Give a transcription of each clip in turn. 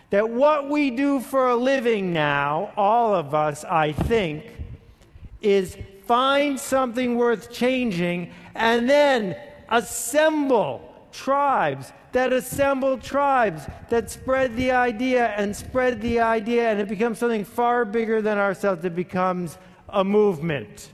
that what we do for a living now, all of us, I think, is find something worth changing and then assemble tribes that spread the idea, and it becomes something far bigger than ourselves. It becomes a movement.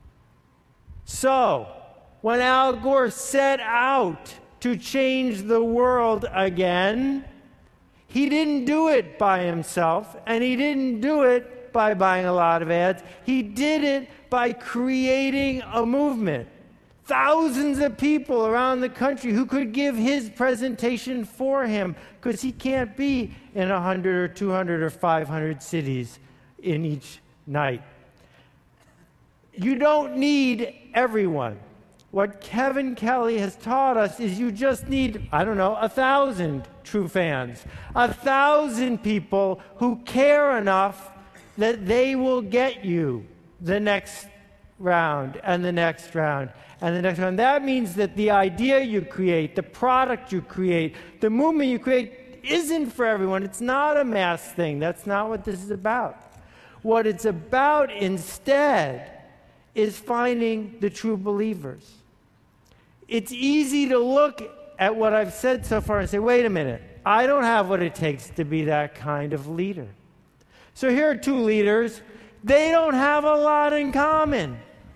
So, when Al Gore set out to change the world again, he didn't do it by himself, and he didn't do it by buying a lot of ads. He did it by creating a movement. Thousands of people around the country who could give his presentation for him, because he can't be in 100 or 200 or 500 cities in each night. You don't need everyone. What Kevin Kelly has taught us is you just need, 1,000 true fans. 1,000 people who care enough that they will get you the next round and the next round and the next round. That means that the idea you create, the product you create, the movement you create isn't for everyone. It's not a mass thing. That's not what this is about. What it's about instead is finding the true believers. It's easy to look at what I've said so far and say, wait a minute, I don't have what it takes to be that kind of leader. So here are two leaders. They don't have a lot in common.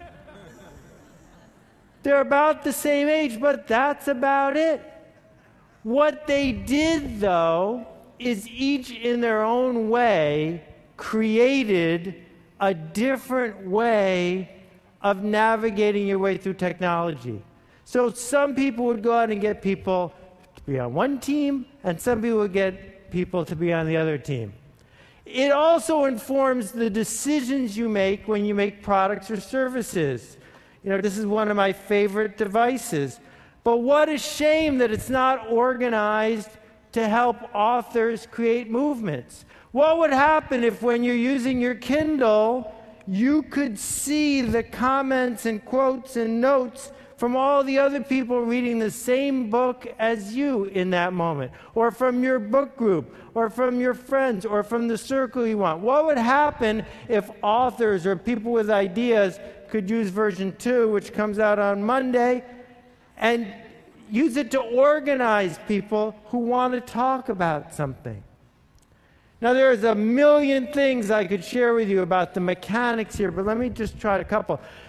They're about the same age, but that's about it. What they did, though, is each in their own way created a different way of navigating your way through technology. So some people would go out and get people to be on one team, and some people would get people to be on the other team. It also informs the decisions you make when you make products or services. This is one of my favorite devices. But what a shame that it's not organized to help authors create movements. What would happen if when you're using your Kindle, you could see the comments and quotes and notes from all the other people reading the same book as you in that moment, or from your book group, or from your friends, or from the circle you want? What would happen if authors or people with ideas could use version 2, which comes out on Monday, and use it to organize people who want to talk about something? Now, there's a million things I could share with you about the mechanics here, but let me just try a couple.